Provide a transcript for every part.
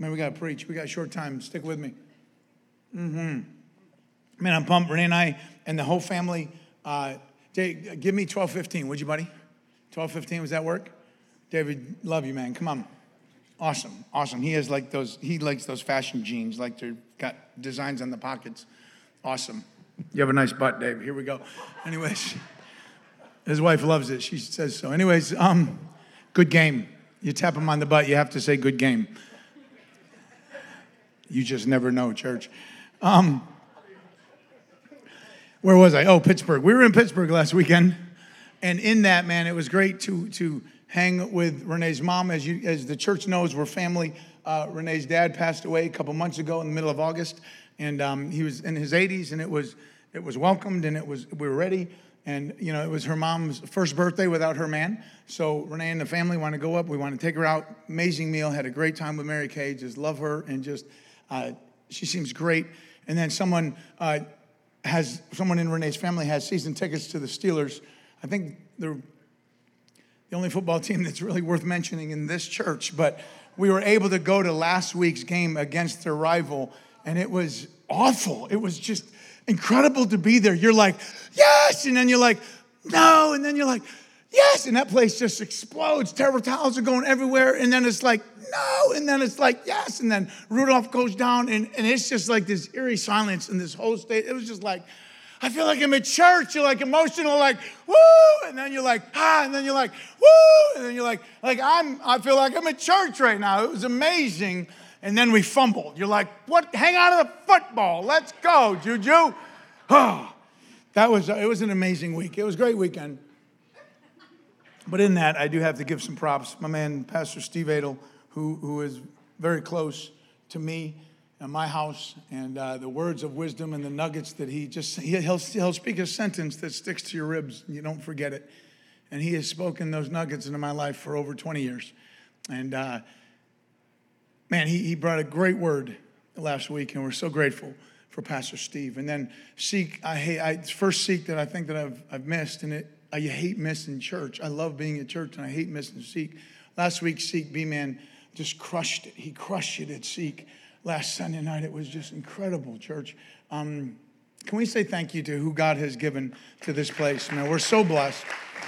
Man, we got to preach. We got short time. Stick with me. Man, I'm pumped. Renee and I and the whole family. Jay, give me 12:15, would you, buddy? 12:15, does that work? David, love you, man. Come on. Awesome. He likes those fashion jeans, like they've got designs on the pockets. Awesome. You have a nice butt, Dave. Here we go. Anyways, his wife loves it. She says so. Anyways, good game. You tap him on the butt, you have to say good game. You just never know, church. Where was I? Oh, Pittsburgh. We were in Pittsburgh last weekend. And in that, man, it was great to hang with Renee's mom. As the church knows, we're family. Renee's dad passed away a couple months ago in the middle of August. And he was in his 80s, and it was welcomed, and we were ready. And, it was her mom's first birthday without her man. So Renee and the family want to go up. We want to take her out. Amazing meal. Had a great time with Mary Kay. Just love her, and just she seems great. And then someone in Renee's family has season tickets to the Steelers. I think they're the only football team that's really worth mentioning in this church. But we were able to go to last week's game against their rival, and it was awful. It was just incredible to be there. You're like, yes! And then you're like, no! And then you're like, yes! And that place just explodes. Terrible towels are going everywhere. And then it's like, no! And then it's like, yes! And then Rudolph goes down, and it's just like this eerie silence in this whole state. It was just like, I feel like I'm at church. You're like emotional, like, woo! And then you're like, ah! And then you're like, woo! And then you're like I feel like I'm at church right now. It was amazing. And then we fumbled. You're like, what? Hang on to the football. Let's go, Juju. Oh, it was an amazing week. It was a great weekend. But in that, I do have to give some props. My man, Pastor Steve Adel, who is very close to me and my house, and the words of wisdom and the nuggets that he'll speak a sentence that sticks to your ribs and you don't forget it. And he has spoken those nuggets into my life for over 20 years. And man, he brought a great word last week, and we're so grateful for Pastor Steve. And then Seek, it's first Seek that I think that I've missed, and I hate missing church. I love being at church, and I hate missing Seek. Last week, Seek B-Man just crushed it. He crushed it at Seek last Sunday night. It was just incredible, church. Can we say thank you to who God has given to this place? Man, we're so blessed.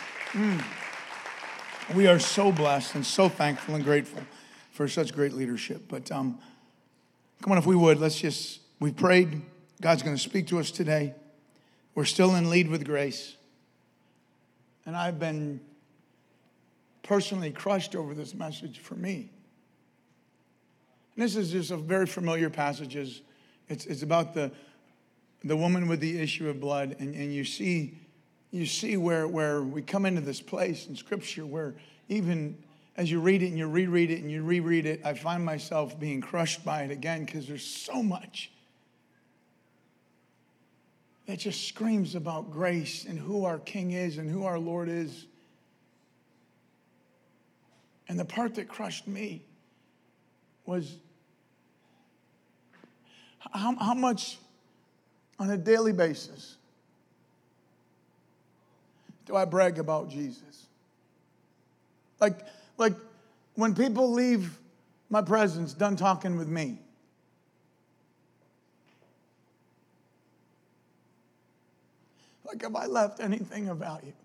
We are so blessed and so thankful and grateful for such great leadership. But come on, if we would, we prayed. God's going to speak to us today. We're still in Lead with Grace. And I've been personally crushed over this message for me. And this is just a very familiar passage. It's about the woman with the issue of blood. And you see where we come into this place in Scripture where even as you read it and you reread it and you reread it, I find myself being crushed by it again because there's so much that just screams about grace and who our King is and who our Lord is. And the part that crushed me was how much on a daily basis do I brag about Jesus? Like when people leave my presence, done talking with me, like have I left anything of value?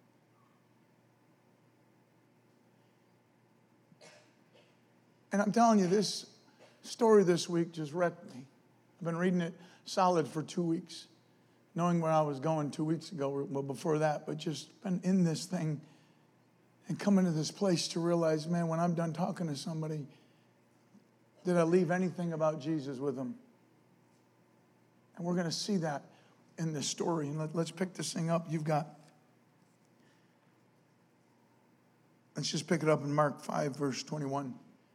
And I'm telling you, this story this week just wrecked me. I've been reading it solid for 2 weeks, knowing where I was going 2 weeks ago, well, before that, but just been in this thing and coming to this place to realize, man, when I'm done talking to somebody, did I leave anything about Jesus with them? And we're going to see that in this story. And let's pick this thing up. Let's just pick it up in Mark 5, verse 21.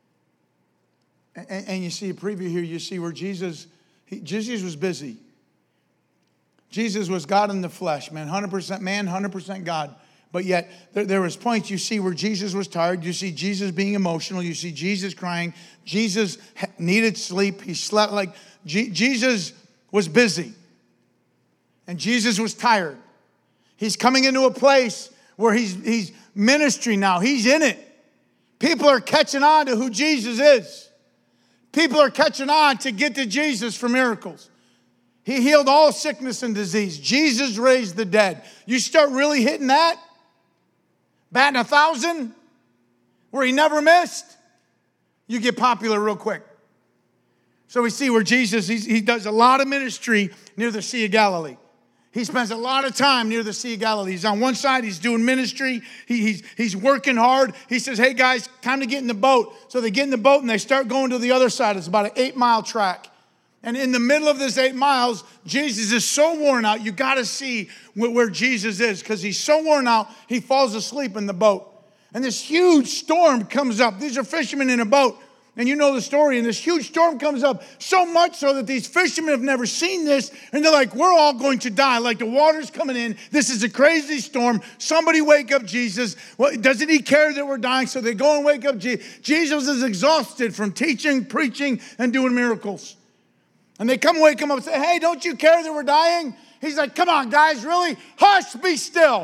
And you see a preview here. You see where Jesus was busy. Jesus was God in the flesh, man, 100% man, 100% God. But yet there was points you see where Jesus was tired. You see Jesus being emotional. You see Jesus crying. Jesus needed sleep. He slept like Jesus was busy. And Jesus was tired. He's coming into a place where he's ministry now. He's in it. People are catching on to who Jesus is. People are catching on to get to Jesus for miracles. He healed all sickness and disease. Jesus raised the dead. You start really hitting that, batting 1,000, where he never missed, you get popular real quick. So we see where Jesus, he does a lot of ministry near the Sea of Galilee. He spends a lot of time near the Sea of Galilee. He's on one side, he's doing ministry, he's working hard. He says, hey guys, time to get in the boat. So they get in the boat and they start going to the other side. It's about an 8-mile track. And in the middle of this 8 miles, Jesus is so worn out, you got to see where Jesus is, because he's so worn out, he falls asleep in the boat. And this huge storm comes up. These are fishermen in a boat. And you know the story. And this huge storm comes up, so much so that these fishermen have never seen this. And they're like, we're all going to die. Like, the water's coming in. This is a crazy storm. Somebody wake up Jesus. Well, doesn't he care that we're dying? So they go and wake up Jesus. Jesus is exhausted from teaching, preaching, and doing miracles. And they come wake him up and say, hey, don't you care that we're dying? He's like, come on, guys, really? Hush, be still.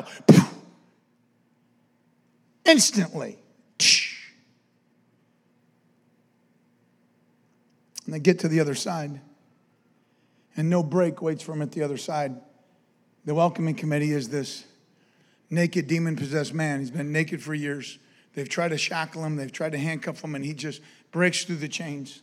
Instantly. And they get to the other side, and no break waits for them at the other side. The welcoming committee is this naked, demon-possessed man. He's been naked for years. They've tried to shackle him. They've tried to handcuff him, and he just breaks through the chains.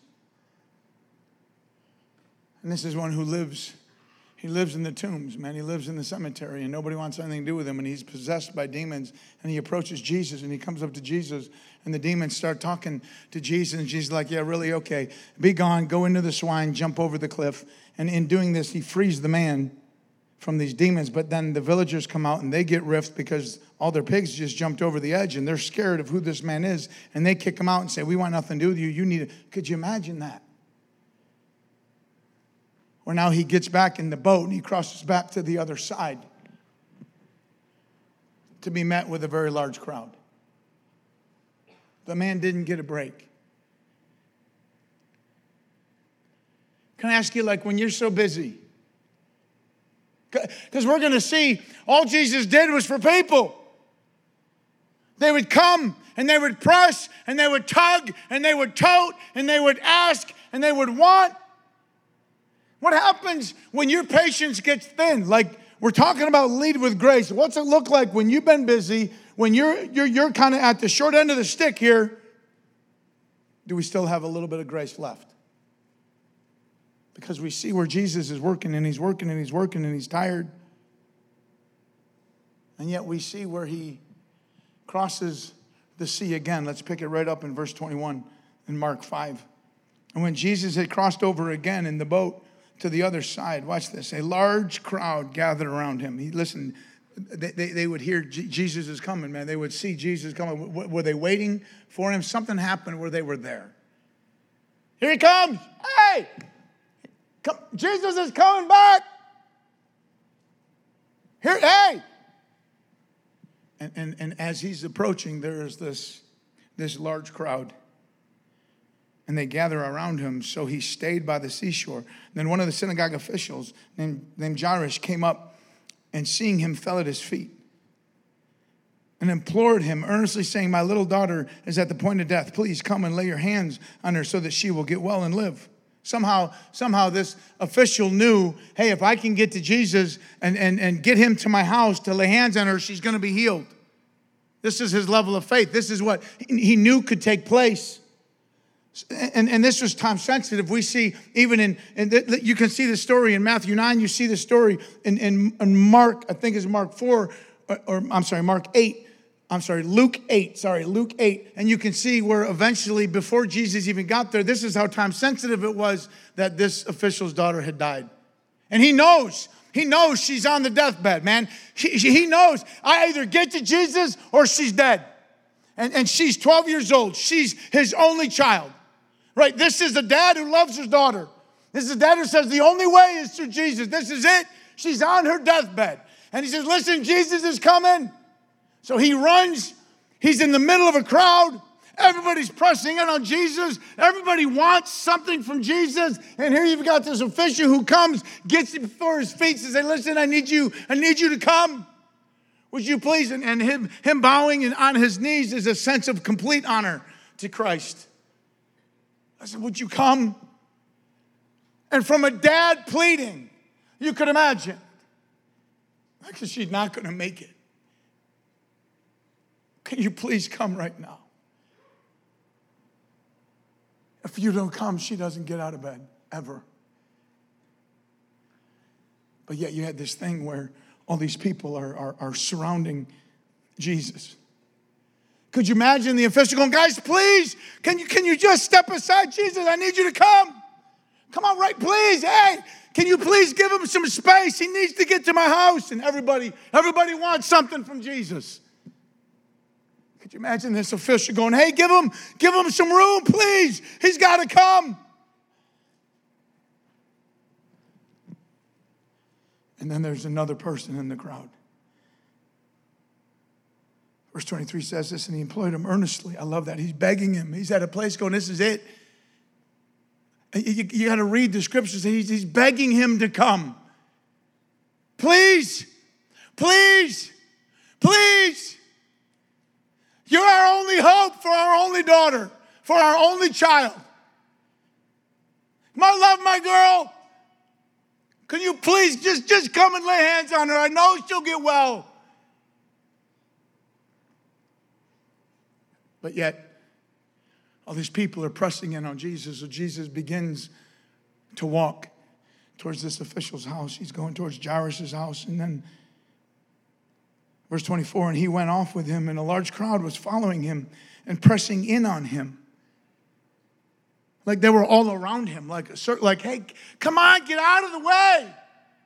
And this is one who lives. He lives in the tombs, man. He lives in the cemetery, and nobody wants anything to do with him. And he's possessed by demons. And he approaches Jesus, and he comes up to Jesus, and the demons start talking to Jesus. And Jesus is like, yeah, really, okay. Be gone. Go into the swine. Jump over the cliff. And in doing this, he frees the man from these demons. But then the villagers come out, and they get riffed because all their pigs just jumped over the edge, and they're scared of who this man is. And they kick him out and say, we want nothing to do with you. You need it. Could you imagine that? Where now he gets back in the boat and he crosses back to the other side to be met with a very large crowd. The man didn't get a break. Can I ask you, like, when you're so busy? Because we're going to see all Jesus did was for people. They would come and they would press and they would tug and they would tote and they would ask and they would want. What happens when your patience gets thin? Like, we're talking about lead with grace. What's it look like when you've been busy, when you're kind of at the short end of the stick here? Do we still have a little bit of grace left? Because we see where Jesus is working, and he's working, and he's working, and he's tired. And yet we see where he crosses the sea again. Let's pick it right up in verse 21 in Mark 5. And when Jesus had crossed over again in the boat to the other side, watch this, a large crowd gathered around him. Listen, they would hear Jesus is coming, man. They would see Jesus coming. Were they waiting for him? Something happened where they were there. Here he comes. Hey, come, Jesus is coming back. Here, hey. And as he's approaching, there is this large crowd. And they gather around him, so he stayed by the seashore. Then one of the synagogue officials named Jairus came up, and seeing him fell at his feet and implored him, earnestly saying, my little daughter is at the point of death. Please come and lay your hands on her so that she will get well and live. Somehow this official knew, hey, if I can get to Jesus and get him to my house to lay hands on her, she's going to be healed. This is his level of faith. This is what he knew could take place. And this was time sensitive. We see even you can see the story in Matthew 9. You see the story in Mark, I think it's Mark 4, Mark 8. Luke 8. Luke 8. And you can see where eventually, before Jesus even got there, this is how time sensitive it was that this official's daughter had died. And he knows she's on the deathbed, man. He knows I either get to Jesus or she's dead. And she's 12 years old. She's his only child. Right? This is a dad who loves his daughter. This is a dad who says the only way is through Jesus. This is it. She's on her deathbed. And he says, listen, Jesus is coming. So he runs. He's in the middle of a crowd. Everybody's pressing in on Jesus. Everybody wants something from Jesus. And here you've got this official who comes, gets him before his feet, says, hey, listen, I need you to come. Would you please? And him bowing and on his knees is a sense of complete honor to Christ. I said, would you come? And from a dad pleading, you could imagine, because she's not going to make it. Can you please come right now? If you don't come, she doesn't get out of bed, ever. But yet you had this thing where all these people are surrounding Jesus. Could you imagine the official going, guys, please, can you just step aside? Jesus, I need you to come. Come on, right, please. Hey, can you please give him some space? He needs to get to my house. And everybody wants something from Jesus. Could you imagine this official going, hey, give him some room, please. He's got to come. And then there's another person in the crowd. Verse 23 says this, and he implored him earnestly. I love that. He's begging him. He's at a place going, this is it. You got to read the scriptures. He's begging him to come. Please, please, please. You're our only hope for our only daughter, for our only child. I love my girl. Can you please just come and lay hands on her? I know she'll get well. But yet, all these people are pressing in on Jesus. So Jesus begins to walk towards this official's house. He's going towards Jairus' house. And then, verse 24, and he went off with him, and a large crowd was following him and pressing in on him. Like they were all around him. Like, hey, come on, get out of the way.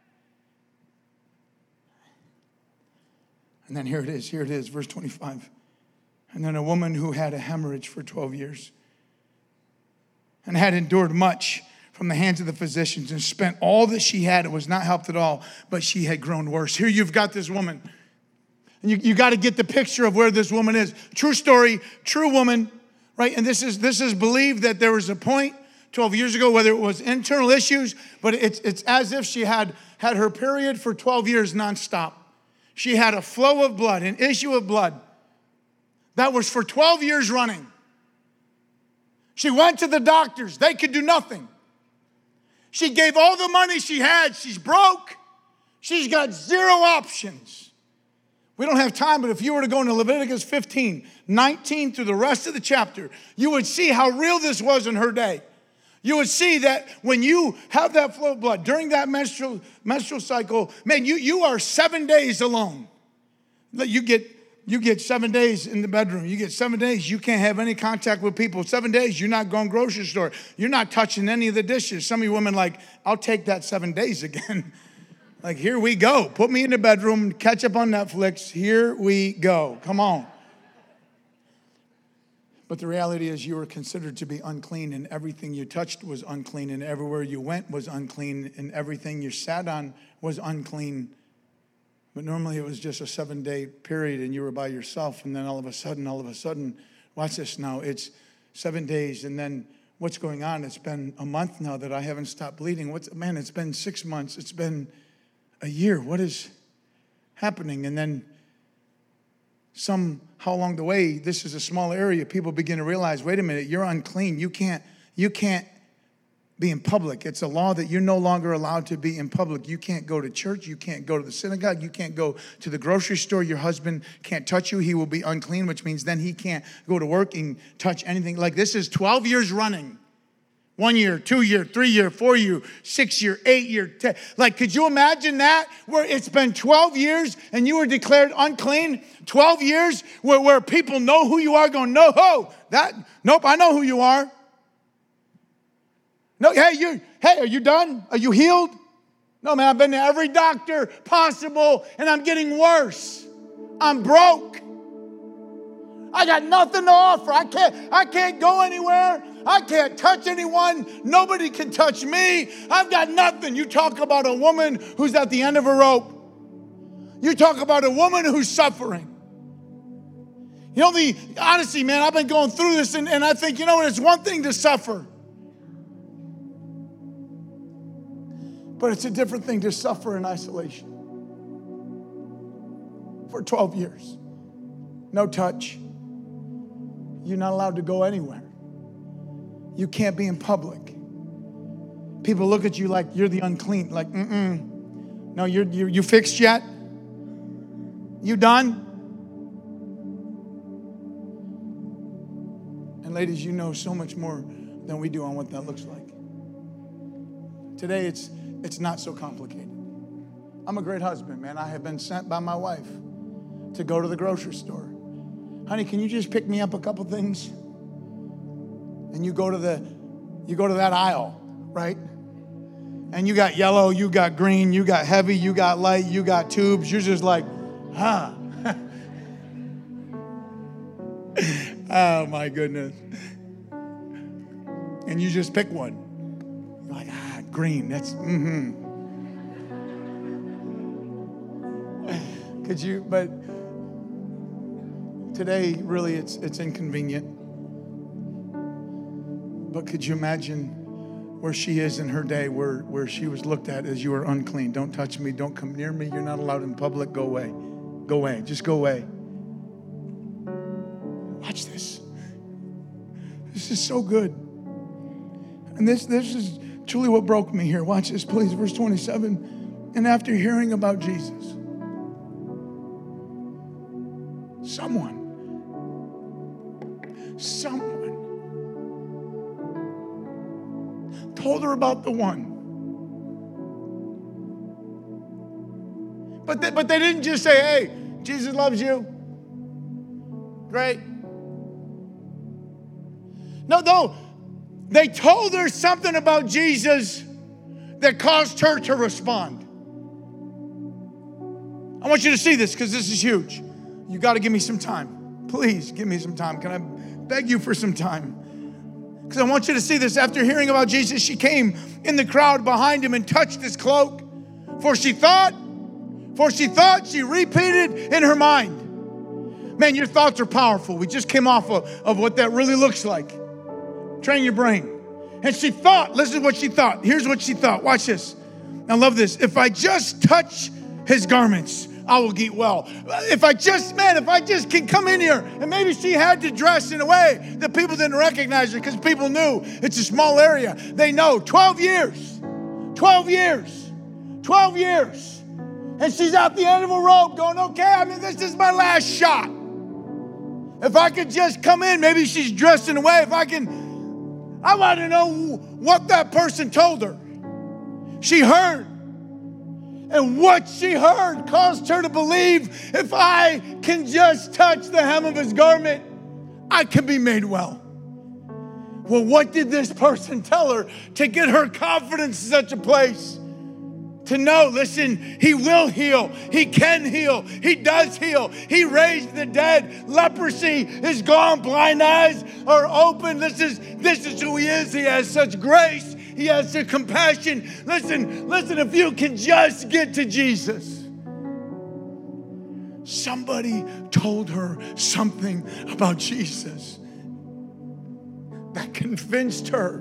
And then here it is, verse 25. And then a woman who had a hemorrhage for 12 years and had endured much from the hands of the physicians and spent all that she had. It was not helped at all, but she had grown worse. Here you've got this woman. And you got to get the picture of where this woman is. True story, true woman, right? And this is believed that there was a point 12 years ago, whether it was internal issues, but it's as if she had her period for 12 years nonstop. She had a flow of blood, an issue of blood. That was for 12 years running. She went to the doctors. They could do nothing. She gave all the money she had. She's broke. She's got zero options. We don't have time, but if you were to go into Leviticus 15, 19 through the rest of the chapter, you would see how real this was in her day. You would see that when you have that flow of blood during that menstrual cycle, man, you are 7 days alone. You get 7 days in the bedroom. You get 7 days, you can't have any contact with people. 7 days, you're not going grocery store. You're not touching any of the dishes. Some of you women like, I'll take that 7 days again. Like, here we go. Put me in the bedroom, catch up on Netflix. Here we go. Come on. But the reality is you were considered to be unclean, and everything you touched was unclean, and everywhere you went was unclean, and everything you sat on was unclean. But normally it was just a 7-day period and you were by yourself. And then all of a sudden, watch this now. It's 7 days. And then what's going on? It's been a month now that I haven't stopped bleeding. It's been 6 months. It's been a year. What is happening? And then somehow along the way, this is a small area, people begin to realize, wait a minute, you're unclean. You can't be in public. It's a law that you're no longer allowed to be in public. You can't go to church. You can't go to the synagogue. You can't go to the grocery store. Your husband can't touch you. He will be unclean, which means then he can't go to work and touch anything. Like this is 12 years running. 1 year, 2 year, 3 year, 4 year, 6 year, 8 year, 10. Like, could you imagine that? Where it's been 12 years and you were declared unclean? 12 years where people know who you are going, nope, I know who you are. No, hey, are you done? Are you healed? No, man, I've been to every doctor possible and I'm getting worse. I'm broke. I got nothing to offer. I can't go anywhere. I can't touch anyone. Nobody can touch me. I've got nothing. You talk about a woman who's at the end of a rope. You talk about a woman who's suffering. You know, honestly, man, I've been going through this and I think, you know what, it's one thing to suffer. But it's a different thing to suffer in isolation. For 12 years. No touch. You're not allowed to go anywhere. You can't be in public. People look at you like you're the unclean. Like, no, you fixed yet? You done? And ladies, you know so much more than we do on what that looks like. Today, it's not so complicated. I'm a great husband, man. I have been sent by my wife to go to the grocery store. Honey, can you just pick me up a couple things? And you go to that aisle, right? And you got yellow, you got green, you got heavy, you got light, you got tubes. You're just like, huh. Oh my goodness. And you just pick one. You're like, green, that's, Could you, but today really it's inconvenient. But could you imagine where she is in her day, where she was looked at as you are unclean. Don't touch me, don't come near me, you're not allowed in public, go away. Go away, just go away. Watch this. This is so good. And this is truly what broke me here. Watch this, please. Verse 27. And after hearing about Jesus, someone told her about the one. But they didn't just say, hey, Jesus loves you. Great. No. They told her something about Jesus that caused her to respond. I want you to see this because this is huge. You got to give me some time. Please give me some time. Can I beg you for some time? Because I want you to see this. After hearing about Jesus, she came in the crowd behind him and touched his cloak. For she thought, she repeated in her mind. Man, your thoughts are powerful. We just came off of what that really looks like. Train your brain. And she thought, listen to what she thought. Here's what she thought. Watch this. I love this. If I just touch his garments, I will get well. If I just can come in here. And maybe she had to dress in a way that people didn't recognize her because people knew it's a small area. They know 12 years. And she's out the end of a rope going, okay, this is my last shot. If I could just come in, maybe she's dressed in a way. I want to know what that person told her. She heard. And what she heard caused her to believe, if I can just touch the hem of his garment, I can be made well. Well, what did this person tell her to get her confidence in such a place? To know, listen, he will heal. He can heal. He does heal. He raised the dead. Leprosy is gone. Blind eyes are open. This is who he is. He has such grace. He has such compassion. Listen, if you can just get to Jesus. Somebody told her something about Jesus that convinced her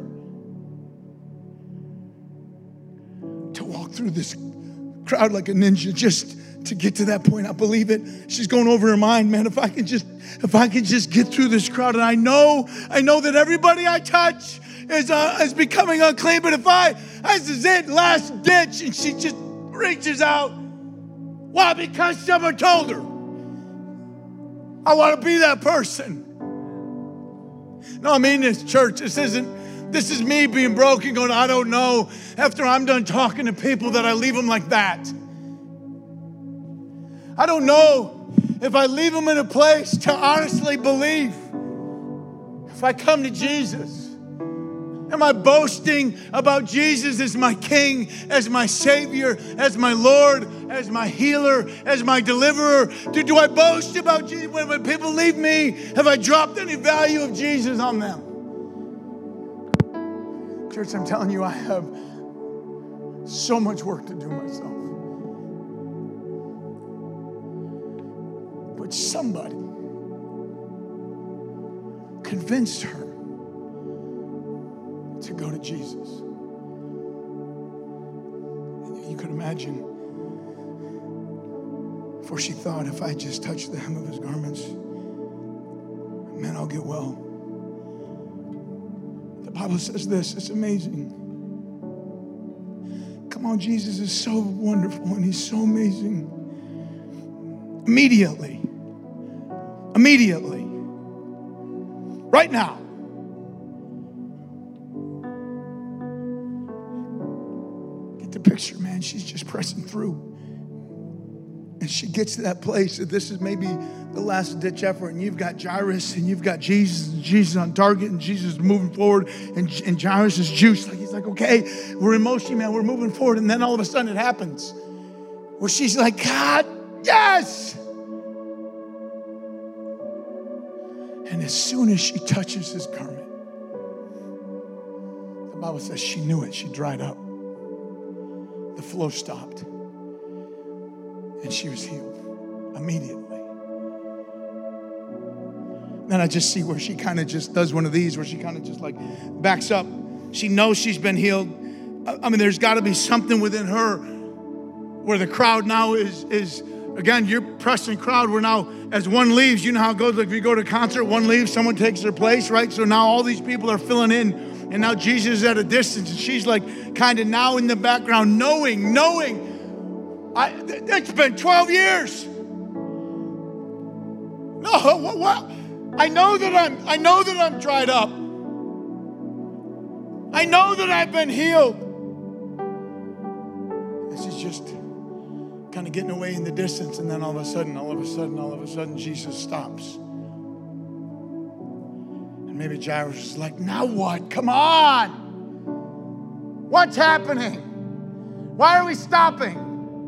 to walk through this crowd like a ninja just to get to that point. I believe it. She's going over her mind, man. If I can just get through this crowd, and I know that everybody I touch is becoming unclean. But this is it, last ditch, and she just reaches out. Why? Because someone told her. I want to be that person. No, I mean this, church. This is me being broken, going, I don't know. After I'm done talking to people that I leave them like that. I don't know if I leave them in a place to honestly believe. If I come to Jesus, am I boasting about Jesus as my King, as my Savior, as my Lord, as my healer, as my deliverer? Do I boast about Jesus? When people leave me, have I dropped any value of Jesus on them? Church, I'm telling you, I have so much work to do myself. But somebody convinced her to go to Jesus. You could imagine, for she thought, if I just touch the hem of his garments, man, I'll get well. The Bible says this, it's amazing. Come on, Jesus is so wonderful and he's so amazing. Immediately, right now, get the picture, man. She's just pressing through. And she gets to that place that this is maybe the last ditch effort, and you've got Jairus and you've got Jesus, and Jesus on target, and Jesus is moving forward, and Jairus is juiced. Like he's like, okay, we're in motion, man, we're moving forward. And then all of a sudden it happens where she's like, God, yes. And as soon as she touches his garment, the Bible says she knew it. She dried up. The flow stopped. And she was healed immediately. Then I just see where she kind of just does one of these, where she kind of just like backs up. She knows she's been healed. I mean, there's got to be something within her where the crowd now is again, you're pressing crowd where now as one leaves, you know how it goes. Like if you go to a concert, one leaves, someone takes their place, right? So now all these people are filling in, and now Jesus is at a distance, and she's like kind of now in the background, knowing. It's been 12 years. No, what? I know that I'm dried up. I know that I've been healed. This is just kind of getting away in the distance, and then all of a sudden, Jesus stops. And maybe Jairus is like, now what? Come on. What's happening? Why are we stopping?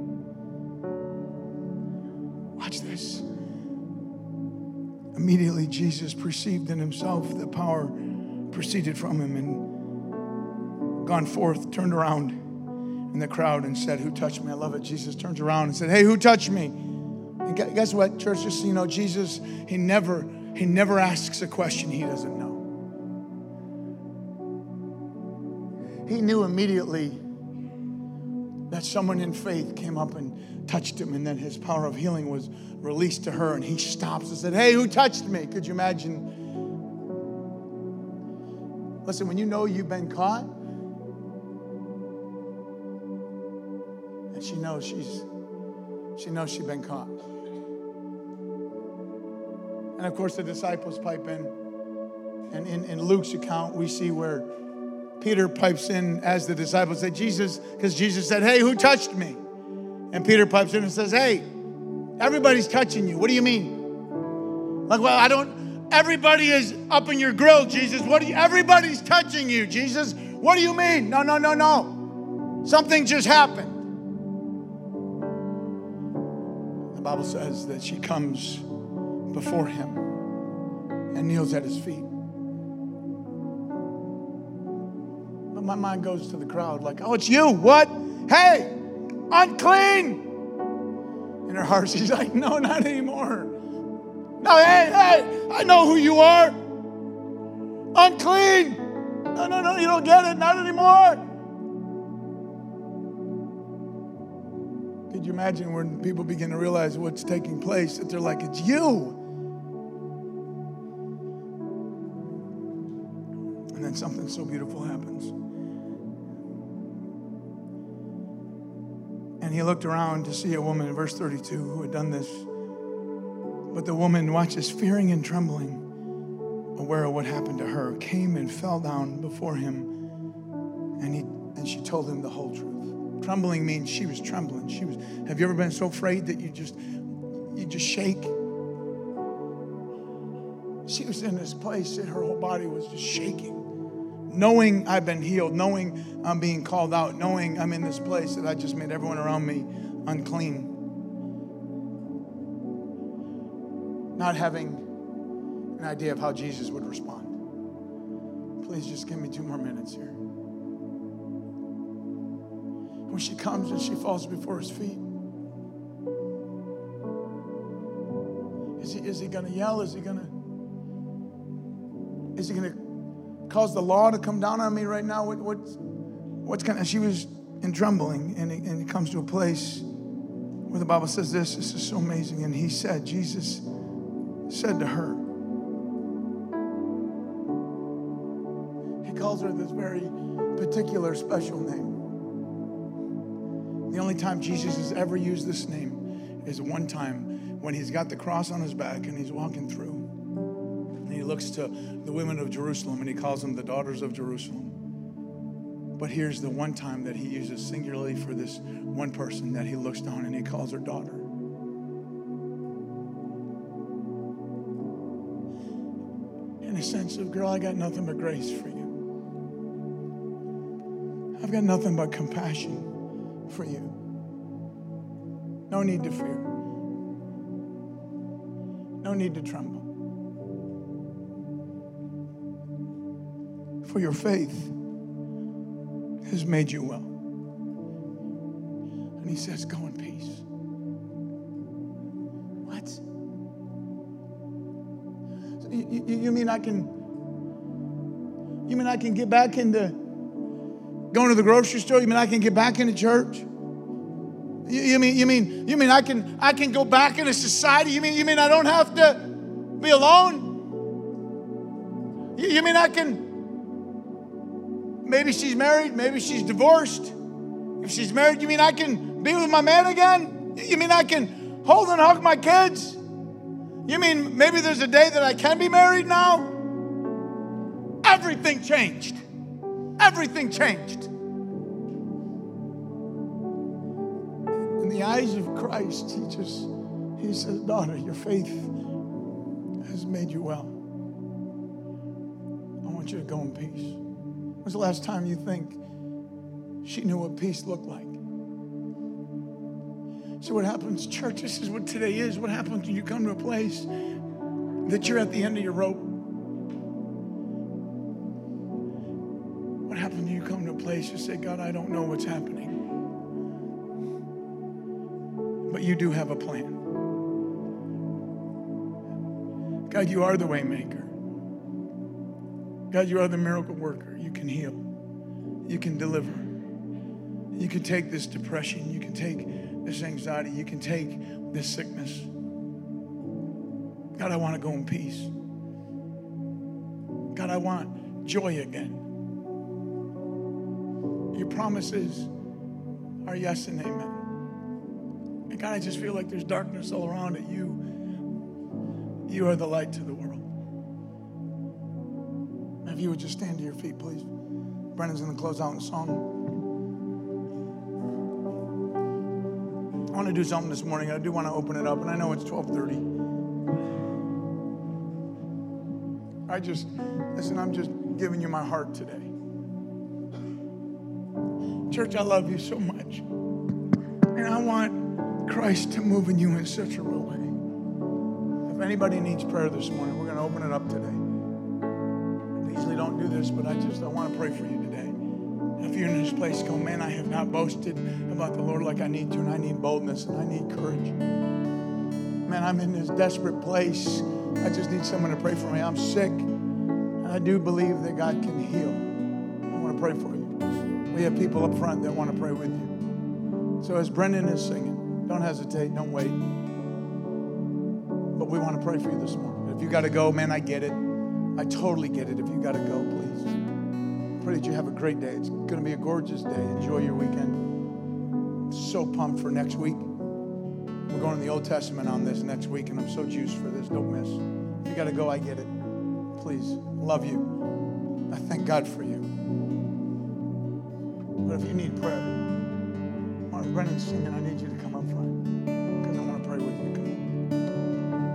Watch this. Immediately, Jesus perceived in himself that power proceeded from him, and gone forth, turned around in the crowd and said, who touched me? I love it. Jesus turns around and said, hey, who touched me? And guess what, church? Just so you know, Jesus, he never asks a question he doesn't know. He knew immediately that someone in faith came up and touched him, and then his power of healing was released to her, and he stops and said, hey, who touched me? Could you imagine? Listen, when you know you've been caught, and she knows she's been caught. And of course the disciples pipe in, and in Luke's account we see where Peter pipes in as the disciples say, Jesus, because Jesus said, hey, who touched me? And Peter pipes in and says, hey, everybody's touching you. What do you mean? Like, well, everybody is up in your grill, Jesus. Everybody's touching you, Jesus. What do you mean? No. Something just happened. The Bible says that she comes before him and kneels at his feet. But my mind goes to the crowd like, oh, it's you. What? Hey, unclean. In her heart, she's like, no, not anymore. No, hey, I know who you are. Unclean. No, you don't get it. Not anymore. Could you imagine when people begin to realize what's taking place, that they're like, it's you. And then something so beautiful happens. And he looked around to see a woman in verse 32 who had done this. But the woman, watch this, fearing and trembling, aware of what happened to her, came and fell down before him. And she told him the whole truth. Trembling means she was trembling. Have you ever been so afraid that you just shake? She was in this place that her whole body was just shaking. Knowing I've been healed, knowing I'm being called out, knowing I'm in this place that I just made everyone around me unclean. Not having an idea of how Jesus would respond. Please just give me 2 more minutes here. When she comes and she falls before his feet, is he going to yell? Is he going to cause the law to come down on me right now? What's going to? She was in trembling, and it comes to a place where the Bible says this is so amazing. And Jesus said to her, he calls calls her this very particular special name. The only time Jesus has ever used this name is one time when he's got the cross on his back and he's walking through. And he looks to the women of Jerusalem and he calls them the daughters of Jerusalem. But here's the one time that he uses singularly for this one person that he looks down and he calls her daughter. In a sense of, girl, I got nothing but grace for you. I've got nothing but compassion for you. No need to fear. No need to tremble. For your faith has made you well. And he says, go in peace. What? So you mean I can get back into going to the grocery store? You mean I can get back into church? You mean I can go back into society? You mean I don't have to be alone? You mean I can? Maybe she's married, maybe she's divorced. If she's married, you mean I can be with my man again? You mean I can hold and hug my kids? You mean maybe there's a day that I can be married now? Everything changed. Everything changed. In the eyes of Christ, he says, daughter, your faith has made you well. I want you to go in peace. When's the last time you think she knew what peace looked like? So what happens, church, this is what today is. What happens when you come to a place that you're at the end of your rope? What happens when you come to a place you say, God, I don't know what's happening. But you do have a plan. God, you are the way maker. God, you are the miracle worker. You can heal. You can deliver. You can take this depression. You can take this anxiety. You can take this sickness. God, I want to go in peace. God, I want joy again. Your promises are yes and amen. And God, I just feel like there's darkness all around it. You are the light to the world. If you would just stand to your feet, please. Brendan's going to close out in a song. I want to do something this morning. I do want to open it up, and I know it's 12:30. I'm just giving you my heart today. Church, I love you so much. And I want Christ to move in you in such a real way. If anybody needs prayer this morning, we're going to open it up today. I usually don't do this, but I want to pray for you today. If you're in this place, go, man, I have not boasted about the Lord like I need to, and I need boldness, and I need courage. Man, I'm in this desperate place. I just need someone to pray for me. I'm sick, and I do believe that God can heal. I want to pray for you. We have people up front that want to pray with you. So as Brendan is singing, don't hesitate, don't wait. But we want to pray for you this morning. If you got to go, man, I get it. I totally get it. If you got to go, please. Pray that you have a great day. It's going to be a gorgeous day. Enjoy your weekend. I'm so pumped for next week. We're going to the Old Testament on this next week, and I'm so juiced for this. Don't miss. If you got to go, I get it. Please. Love you. I thank God for you. But if you need prayer, while Brennan's singing, I need you to come up front.